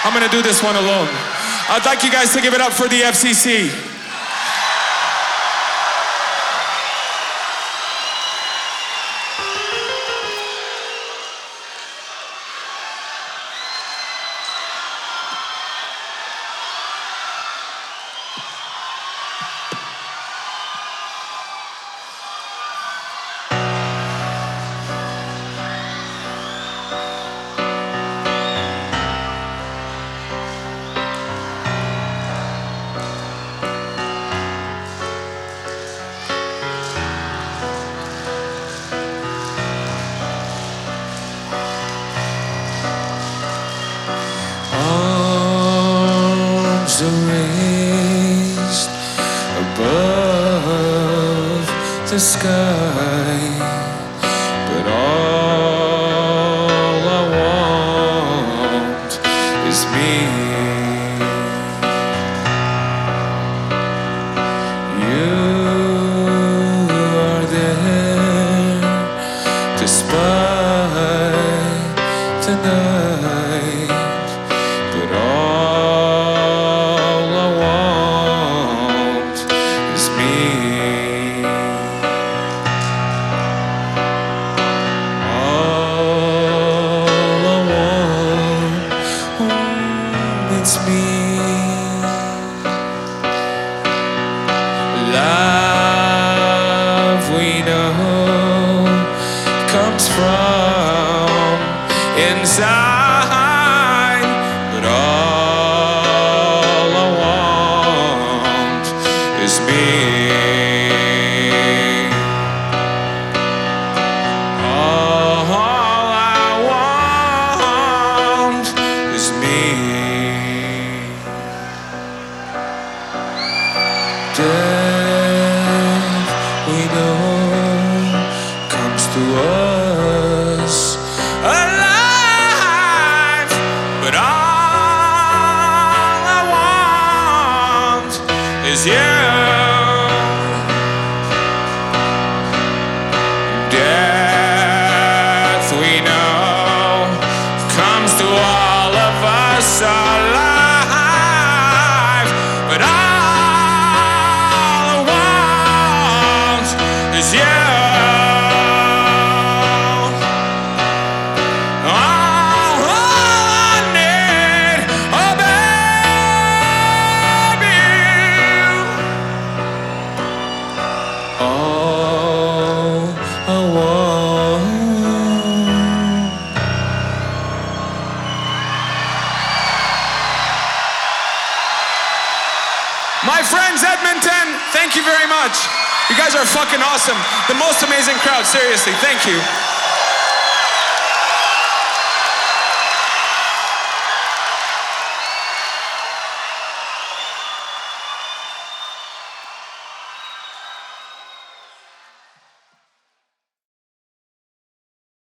I'm gonna do this one alone. I'd like you guys to give it up for the FCC. Arms are raised above the sky, but all I want is me. You are there despite the night, but all I want is me. All I want is me. Love we know comes from inside, but all I want is me. All I want is me. Death we know comes to us alive, but all I want is you. Death we know comes to all of us alive, but all I want is you. My friends, Edmonton, thank you very much. You guys are fucking awesome. The most amazing crowd, seriously, thank you.